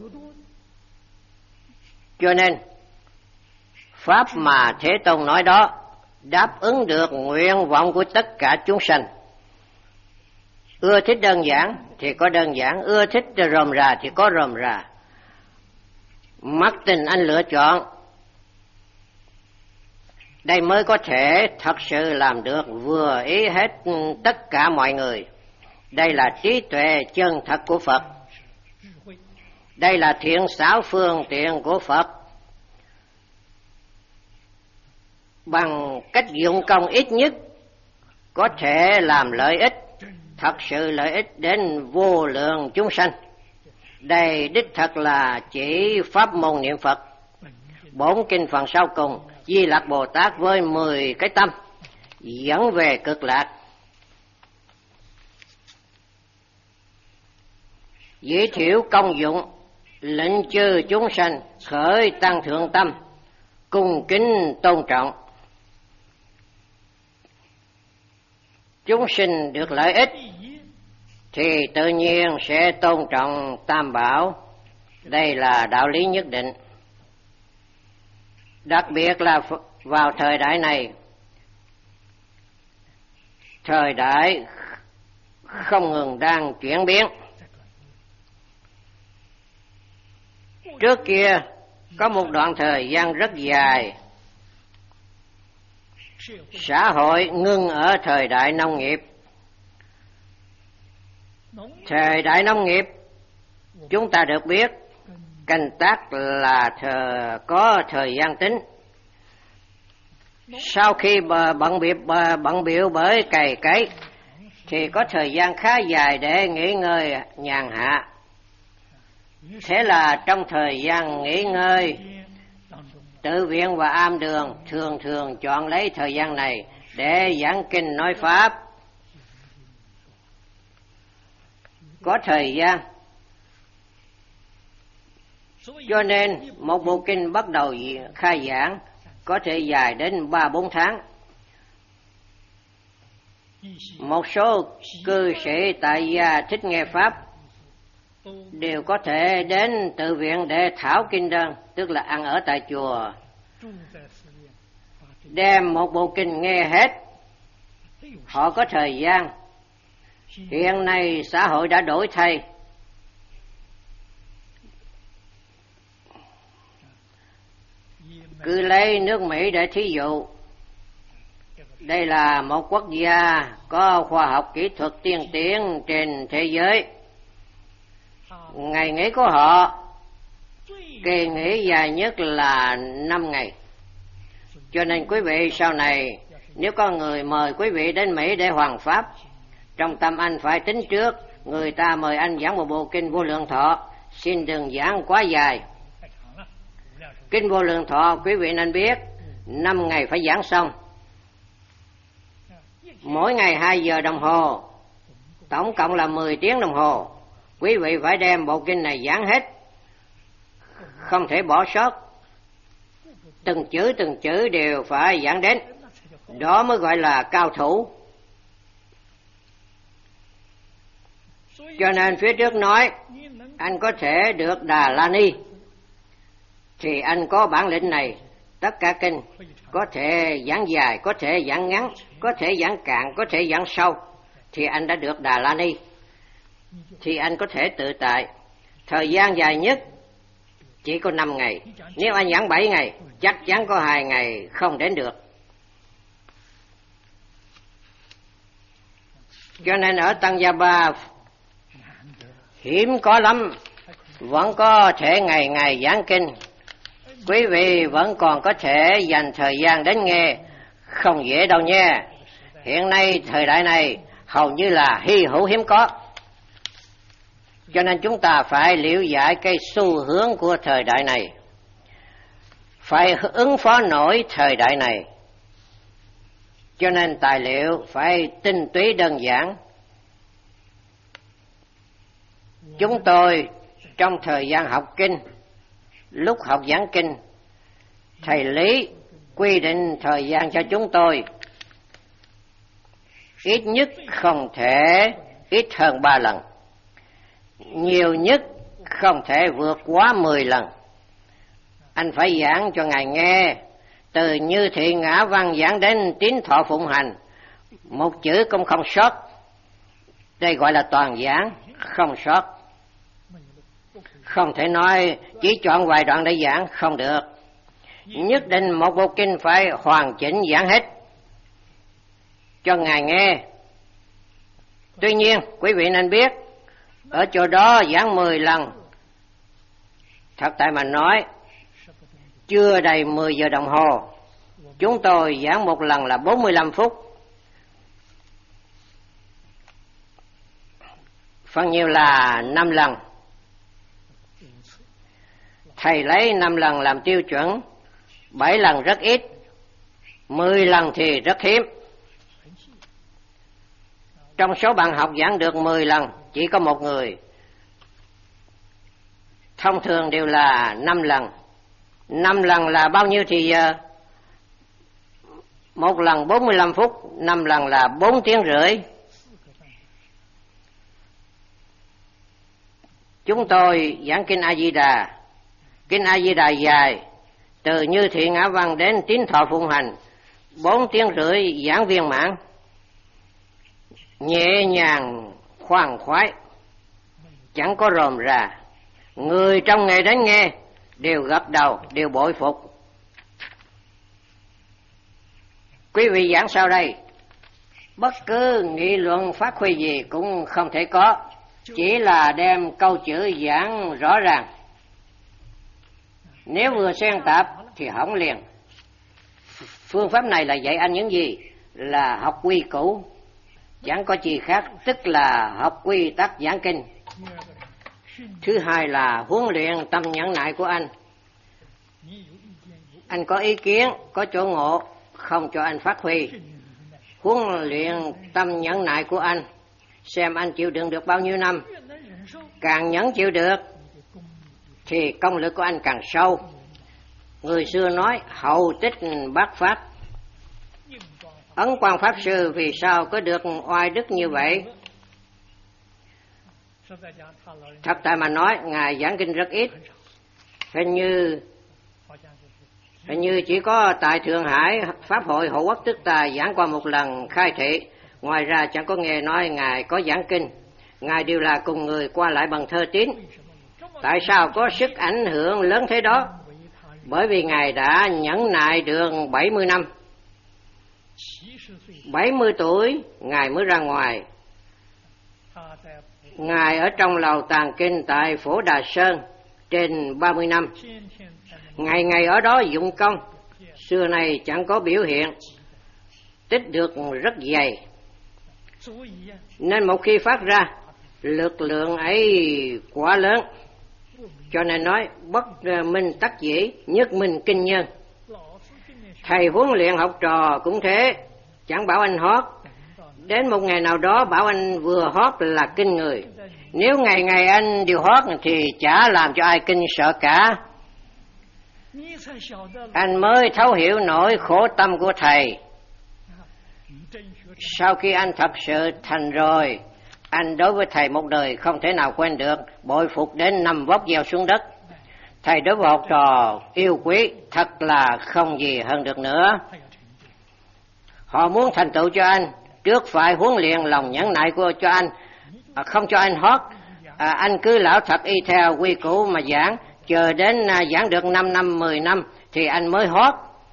Cho nên pháp mà Thế Tôn nói đó đáp ứng được nguyện vọng của tất cả chúng sanh. Ưa thích đơn giản thì có đơn giản, ưa thích rườm rà thì có rườm rà. Mắt tình anh lựa chọn. Đây mới có thể thật sự làm được vừa ý hết tất cả mọi người. Đây là trí tuệ chân thật của Phật. Đây là thiện xảo phương tiện của Phật. Bằng cách dụng công ít nhất có thể làm lợi ích, thật sự lợi ích đến vô lượng chúng sanh. Đây đích thật là chỉ pháp môn niệm Phật. 4 kinh phần sau cùng, Di Lặc Bồ Tát với 10 cái tâm dẫn về cực lạc. Giới thiệu công dụng, lệnh chư chúng sanh khởi tăng thượng tâm, cung kính tôn trọng. Chúng sinh được lợi ích thì tự nhiên sẽ tôn trọng Tam Bảo. Đây là đạo lý nhất định. Đặc biệt là vào thời đại này, thời đại không ngừng đang chuyển biến. Trước kia có một đoạn thời gian rất dài, xã hội ngưng ở thời đại nông nghiệp. Thời đại nông nghiệp, chúng ta được biết canh tác là có thời gian tính. Sau khi bận bịu bởi cày cấy thì có thời gian khá dài để nghỉ ngơi nhàn hạ. Thế là trong thời gian nghỉ ngơi, Tự viện và am đường thường thường chọn lấy thời gian này để giảng kinh nói pháp. Có thời gian, cho nên một bộ kinh bắt đầu khai giảng có thể dài đến 3-4 tháng. Một số cư sĩ tại gia thích nghe pháp đều có thể đến tự viện để thảo kinh đơn, tức là ăn ở tại chùa, đem một bộ kinh nghe hết. Họ có thời gian. Hiện nay xã hội đã đổi thay. Cứ lấy nước Mỹ để thí dụ. Đây là một quốc gia có khoa học kỹ thuật tiên tiến trên thế giới. Ngày nghỉ của họ, kỳ nghỉ dài nhất là 5 ngày. Cho nên quý vị sau này, nếu có người mời quý vị đến Mỹ để hoàn pháp, trong tâm anh phải tính trước, người ta mời anh giảng một bộ kinh Vô Lượng Thọ, xin đừng giảng quá dài. Kinh Vô Lượng Thọ quý vị nên biết 5 ngày phải giảng xong, mỗi ngày 2 giờ đồng hồ, tổng cộng là 10 tiếng đồng hồ. Quý vị phải đem bộ kinh này giảng hết, không thể bỏ sót, từng chữ đều phải giảng đến. Đó mới gọi là cao thủ. Cho nên phía trước nói anh có thể được Đà La Ni thì anh có bản lĩnh này. Tất cả kinh có thể giảng dài, có thể giảng ngắn, có thể giảng cạn, có thể giảng sâu, thì anh đã được Đà La Ni, thì anh có thể tự tại. Thời gian dài nhất chỉ có 5 ngày. Nếu anh giảng 7 ngày, chắc chắn có 2 ngày không đến được. Cho nên ở Tăng Gia Ba hiếm có lắm, vẫn có thể ngày ngày giảng kinh. Quý vị vẫn còn có thể dành thời gian đến nghe, không dễ đâu nha. Hiện nay thời đại này hầu như là hy hữu hiếm có. Cho nên chúng ta phải liệu giải cái xu hướng của thời đại này, phải ứng phó nổi thời đại này. Cho nên tài liệu phải tinh túy đơn giản. Chúng tôi Trong thời gian học kinh, lúc học giảng kinh, thầy Lý quy định thời gian cho chúng tôi ít nhất không thể ít hơn 3 lần, nhiều nhất không thể vượt quá 10 lần. Anh phải giảng cho Ngài nghe, từ Như Thị Ngã Văn giảng đến Tín Thọ Phụng Hành, một chữ cũng không sót. Đây gọi là toàn giảng, không sót. Không thể nói chỉ chọn vài đoạn để giảng, không được. Nhất định một bộ kinh phải hoàn chỉnh giảng hết cho Ngài nghe. Tuy nhiên, quý vị nên biết, ở chỗ đó giảng 10 lần. Thật tại mà nói, chưa đầy 10 giờ đồng hồ, chúng tôi giảng một lần là 45 phút. Phần nhiều là 5 lần. Thầy lấy 5 lần làm tiêu chuẩn, 7 lần rất ít, 10 lần thì rất hiếm. Trong số bạn học giảng được 10 lần, chỉ có một người. Thông thường đều là 5 lần. 5 lần là bao nhiêu thì giờ? Một lần 45 phút, 5 lần là 4 tiếng rưỡi. Chúng tôi giảng Kinh A-di-đà. Kinh A-di-đà dài, từ Như Thị Ngã Văn đến Tín Thọ Phụng Hành, 4 tiếng rưỡi giảng viên mãn. Nhẹ nhàng, khoan khoái, chẳng có rườm rà. Người trong nghề đến nghe đều gật đầu, đều bội phục. Quý vị giảng sau đây, bất cứ nghị luận phát huy gì cũng không thể có, chỉ là đem câu chữ giảng rõ ràng. Nếu vừa xen tạp thì hỏng liền. Phương pháp này là dạy anh những gì? Là học quy củ, chẳng có gì khác, tức là học quy tắc giảng kinh. Thứ hai là huấn luyện tâm nhẫn nại của anh. Anh có ý kiến, có chỗ ngộ, không cho anh phát huy. Huấn luyện tâm nhẫn nại của anh, xem anh chịu đựng được bao nhiêu năm. Càng nhẫn chịu được thì công lực của anh càng sâu. Người xưa nói hậu tích bát pháp. Ấn Quang Pháp Sư vì sao có được oai đức như vậy? Thật tại mà nói, Ngài giảng kinh rất ít. Hình như chỉ có tại Thượng Hải Pháp hội Hộ Quốc Tức Tài giảng qua một lần khai thị. Ngoài ra chẳng có nghe nói Ngài có giảng kinh. Ngài đều là cùng người qua lại bằng thơ tín. Tại sao có sức ảnh hưởng lớn thế đó? Bởi vì Ngài đã nhẫn nại được 70 năm. 70 tuổi Ngài mới ra ngoài. Ngài ở trong lầu tàng kinh tại Phổ Đà Sơn trên 30 năm. Ngày ngày ở đó dụng công, xưa này chẳng có biểu hiện, tích được rất dày. Nên một khi phát ra, lực lượng ấy quá lớn. Cho nên nói bất minh tắc dĩ, nhất minh kinh nhân. Thầy huấn luyện học trò cũng thế, chẳng bảo anh hót. Đến một ngày nào đó bảo anh vừa hót là kinh người. Nếu ngày ngày anh đều hót thì chả làm cho ai kinh sợ cả. Anh mới thấu hiểu nỗi khổ tâm của thầy. Sau khi anh thật sự thành rồi, anh đối với thầy một đời không thể nào quên được, bội phục đến nằm vóc gieo xuống đất. Thầy đối với học trò yêu quý, thật là không gì hơn được nữa. Họ muốn thành tựu cho anh, trước phải huấn luyện lòng nhẫn nại của cho anh, không cho anh hót. Anh cứ lão thật y theo quy củ mà giảng, chờ đến giảng được 5 năm, 10 năm thì anh mới hót.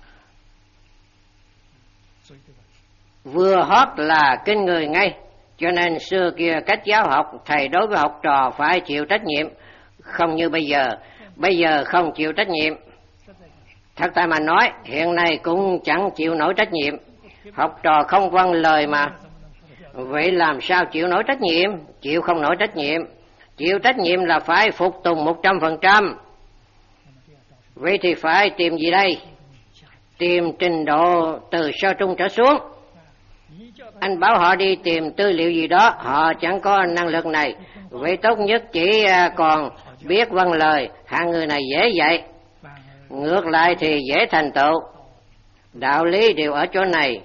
Vừa hót là kinh người ngay. Cho nên xưa kia cách giáo học, thầy đối với học trò phải chịu trách nhiệm, không như bây giờ. Bây giờ không chịu trách nhiệm. Thật tại mà nói, hiện nay cũng chẳng chịu nổi trách nhiệm. Học trò không vâng lời mà. Vậy làm sao chịu nổi trách nhiệm? Chịu không nổi trách nhiệm. Chịu trách nhiệm là phải phục tùng 100%. Vậy thì phải tìm gì đây? Tìm trình độ từ sơ trung trở xuống. Anh bảo họ đi tìm tư liệu gì đó, họ chẳng có năng lực này. Vậy tốt nhất chỉ còn biết vâng lời, hạng người này dễ dạy, ngược lại thì dễ thành tựu. Đạo lý đều ở chỗ này.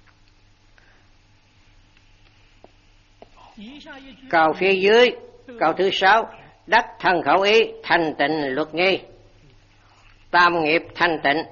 Câu phía dưới, câu thứ 6, đắc thân khẩu ý, thanh tịnh luật nghi. Tam nghiệp thanh tịnh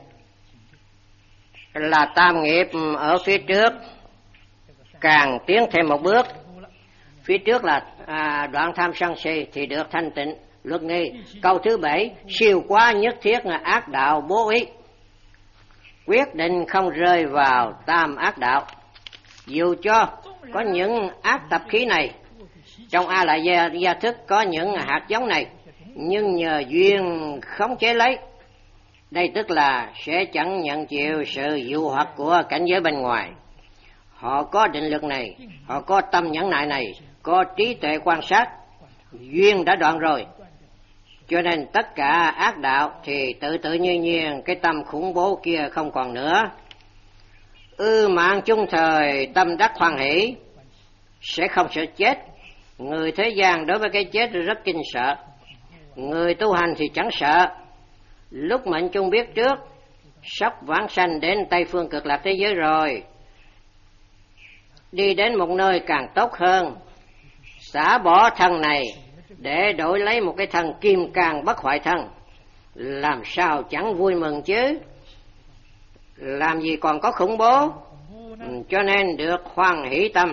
là tam nghiệp ở phía trước, càng tiến thêm một bước. Phía trước là đoạn tham sân si thì được thanh tịnh luật nghi. Câu thứ 7, siêu quá nhất thiết là ác đạo bố ý, quyết định không rơi vào tam ác đạo. Dù cho có những ác tập khí này, trong A Lại Gia Thức có những hạt giống này, nhưng nhờ duyên khống chế lấy. Đây tức là sẽ chẳng nhận chịu sự dụ hoặc của cảnh giới bên ngoài. Họ có định lực này, họ có tâm nhẫn nại này, có trí tuệ quan sát, duyên đã đoạn rồi. Cho nên tất cả ác đạo thì tự tự nhiên cái tâm khủng bố kia không còn nữa. Mạng chung thời tâm đắc hoan hỷ, sẽ không sợ chết. Người thế gian đối với cái chết rất kinh sợ, người tu hành thì chẳng sợ. Lúc mệnh chung biết trước sắp vãng sanh đến Tây Phương Cực Lạc thế giới rồi, đi đến một nơi càng tốt hơn, xả bỏ thân này để đổi lấy một cái thân kim cang bất hoại thân, làm sao chẳng vui mừng chứ, làm gì còn có khủng bố. Cho nên được hoan hỷ tâm,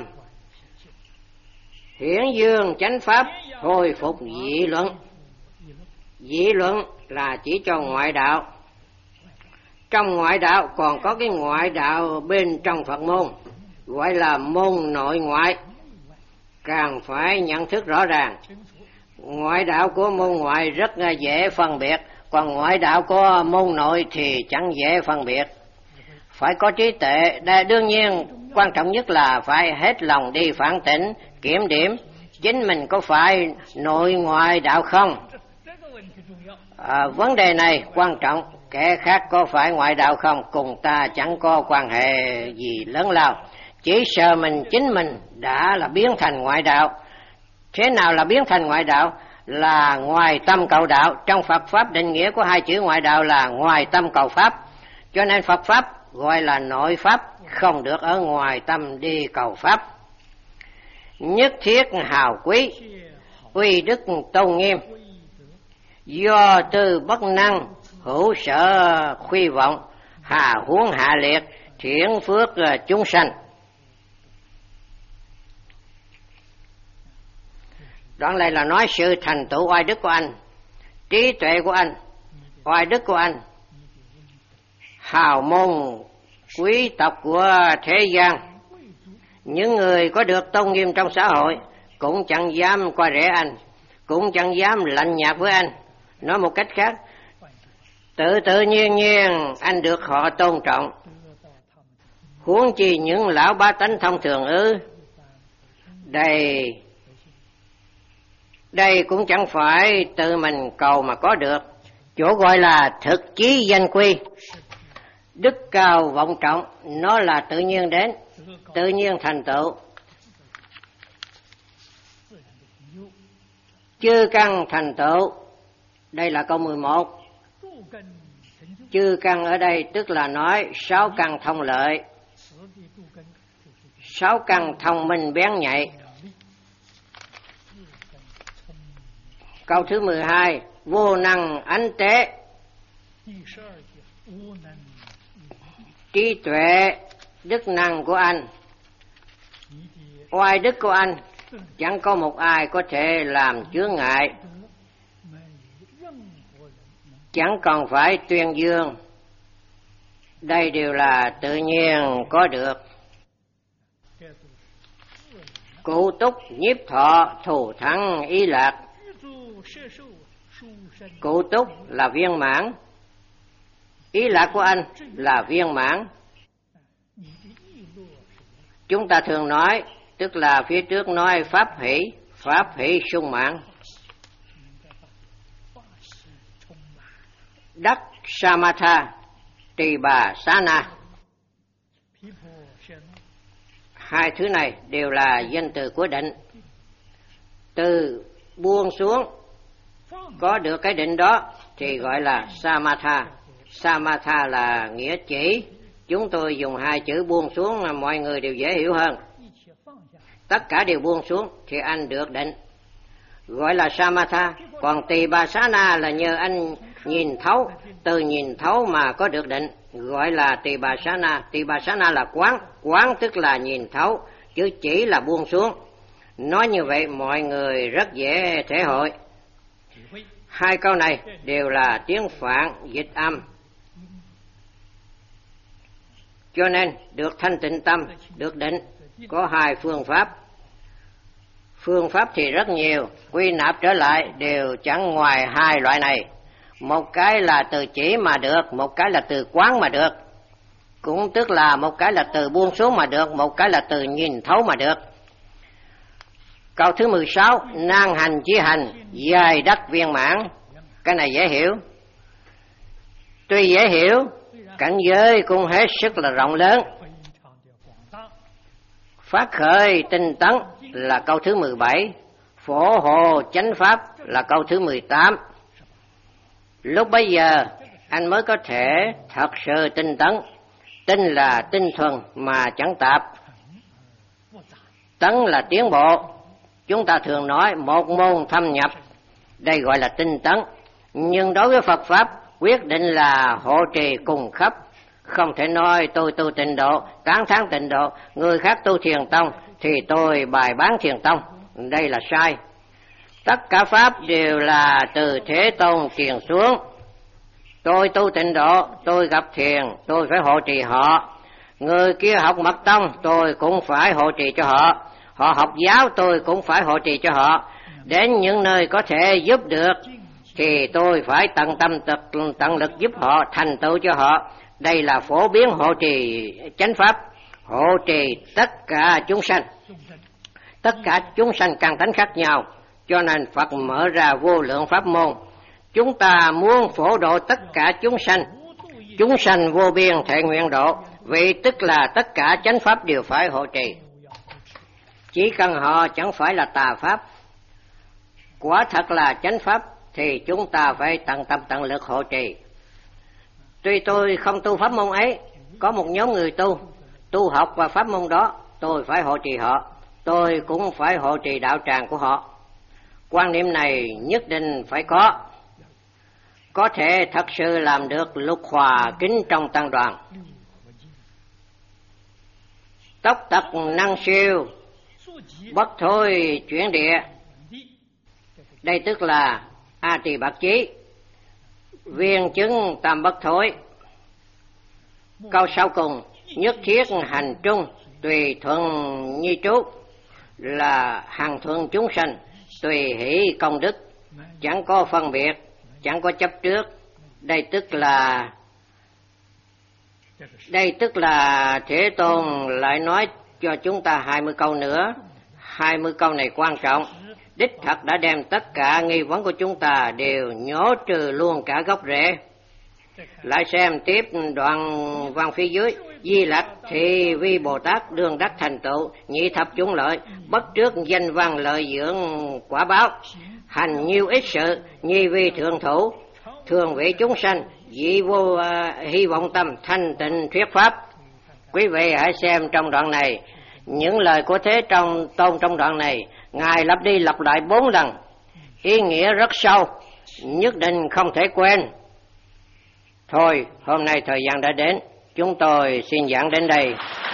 hiển dương chánh pháp, hồi phục dị luận. Dị luận là chỉ cho ngoại đạo. Trong ngoại đạo còn có cái ngoại đạo bên trong Phật môn, gọi là môn nội ngoại, càng phải nhận thức rõ ràng. Ngoại đạo của môn ngoại rất dễ phân biệt, còn ngoại đạo của môn nội thì chẳng dễ phân biệt. Phải có trí tuệ. Đương nhiên quan trọng nhất là phải hết lòng đi phản tỉnh, kiểm điểm chính mình có phải nội ngoại đạo không. Vấn đề này quan trọng, kẻ khác có phải ngoại đạo không cùng ta chẳng có quan hệ gì lớn lao. Chỉ sợ mình chính mình đã là biến thành ngoại đạo. Thế nào là biến thành ngoại đạo? Là ngoài tâm cầu đạo. Trong Phật Pháp định nghĩa của hai chữ ngoại đạo là ngoài tâm cầu Pháp. Cho nên Phật Pháp gọi là nội Pháp, không được ở ngoài tâm đi cầu Pháp. Nhất thiết hào quý, uy đức tôn nghiêm, do tư bất năng, hữu sở khuy vọng, hà huống hạ liệt, thiện phước chúng sanh. Đoạn này là nói sự thành tựu oai đức của anh, trí tuệ của anh, oai đức của anh. Hào môn quý tộc của thế gian, những người có được tôn nghiêm trong xã hội cũng chẳng dám qua rẻ anh, cũng chẳng dám lạnh nhạt với anh. Nói một cách khác, tự nhiên anh được họ tôn trọng. Huống chi những lão bá tánh thông thường ư? Đây cũng chẳng phải tự mình cầu mà có được. Chỗ gọi là thực chí danh quy, đức cao vọng trọng, nó là tự nhiên đến, tự nhiên thành tựu. Chư căn thành tựu, đây là câu 11. Chư căn ở đây tức là nói 6 căn thông lợi, 6 căn thông minh bén nhạy. Câu thứ 12, vô năng ánh tế, trí tuệ đức năng của anh, oai đức của anh, chẳng có một ai có thể làm chướng ngại, chẳng còn phải tuyên dương. Đây đều là tự nhiên có được. Cụ túc nhiếp thọ, thù thắng ý lạc. Cụ túc là viên mãn, ý lạc của anh là viên mãn. Chúng ta thường nói, tức là phía trước nói pháp hỷ sung mãn. Đắc Samatha, Trì Bà Xá Na. Hai thứ này đều là danh từ của định. Từ buông xuống có được cái định đó thì gọi là samatha. Samatha là nghĩa chỉ, chúng tôi dùng hai chữ buông xuống mà mọi người đều dễ hiểu hơn. Tất cả đều buông xuống thì anh được định, gọi là samatha. Còn tibassana là nhờ anh nhìn thấu, từ nhìn thấu mà có được định, gọi là tibassana. Tibassana là quán, quán tức là nhìn thấu, chứ chỉ là buông xuống. Nói như vậy mọi người rất dễ thể hội. Hai câu này đều là tiếng Phạn dịch âm, cho nên được thanh tịnh tâm, được định có hai phương pháp. Phương pháp thì rất nhiều, quy nạp trở lại đều chẳng ngoài hai loại này. Một cái là từ chỉ mà được, một cái là từ quán mà được. Cũng tức là một cái là từ buông xuống mà được, một cái là từ nhìn thấu mà được. Câu thứ 16, nan hành chí hành, dài đắc viên mãn. Cái này dễ hiểu. Tuy dễ hiểu, cảnh giới cũng hết sức là rộng lớn. Phát khởi tinh tấn là câu thứ 17, phổ hộ chánh pháp là câu thứ 18. Lúc bấy giờ anh mới có thể thật sự tinh tấn. Tinh là tinh thuần mà chẳng tạp, tấn là tiến bộ. Chúng ta thường nói một môn thâm nhập, đây gọi là tinh tấn. Nhưng đối với Phật Pháp, quyết định là hộ trì cùng khắp. Không thể nói tôi tu tịnh độ, tán thán tịnh độ, người khác tu thiền tông thì tôi bài bán thiền tông. Đây là sai. Tất cả Pháp đều là từ Thế Tôn truyền xuống. Tôi tu tịnh độ, tôi gặp thiền, tôi phải hộ trì họ. Người kia học mật tông, tôi cũng phải hộ trì cho họ. Họ học giáo, tôi cũng phải hộ trì cho họ. Đến những nơi có thể giúp được thì tôi phải tận tâm tận lực giúp họ, thành tựu cho họ. Đây là phổ biến hộ trì chánh pháp, hộ trì tất cả chúng sanh. Tất cả chúng sanh căn tánh khác nhau, cho nên Phật mở ra vô lượng pháp môn. Chúng ta muốn phổ độ tất cả chúng sanh vô biên thệ nguyện độ, vậy tức là tất cả chánh pháp đều phải hộ trì. Chỉ cần họ chẳng phải là tà pháp, quả thật là chánh pháp, thì chúng ta phải tận tâm tận lực hộ trì. Tuy tôi không tu pháp môn ấy, có một nhóm người tu học và pháp môn đó, tôi phải hộ trì họ, tôi cũng phải hộ trì đạo tràng của họ. Quan niệm này nhất định phải có thể thật sự làm được lục hòa kính trong tăng đoàn. Tốc tật năng siêu, bất thôi chuyển địa. Đây tức là A Tỳ Bạc Chí, viên chứng tam bất thối. Câu sau cùng, nhất thiết hành trung, tùy thuận như trúc, là hằng thuận chúng sanh, tùy hỷ công đức, chẳng có phân biệt, chẳng có chấp trước. Đây tức là Thế Tôn lại nói cho chúng ta 20 câu nữa. 20 câu này quan trọng, đích thật đã đem tất cả nghi vấn của chúng ta đều nhổ trừ luôn cả gốc rễ. Lại xem tiếp đoạn văn phía dưới, Di Lặc thì vi Bồ Tát đương đắc thành tựu nhị thập chúng lợi, bất trước danh văn lợi dưỡng quả báo, hành nhiêu ít sự, nhi vi thượng thủ, thường vị chúng sanh, dị vô hy vọng tâm thanh tịnh thuyết pháp. Quý vị hãy xem trong đoạn này, những lời của Thế Tôn trong đoạn này, Ngài lặp đi lặp lại 4 lần, ý nghĩa rất sâu, nhất định không thể quên. Thôi, hôm nay thời gian đã đến, chúng tôi xin giảng đến đây.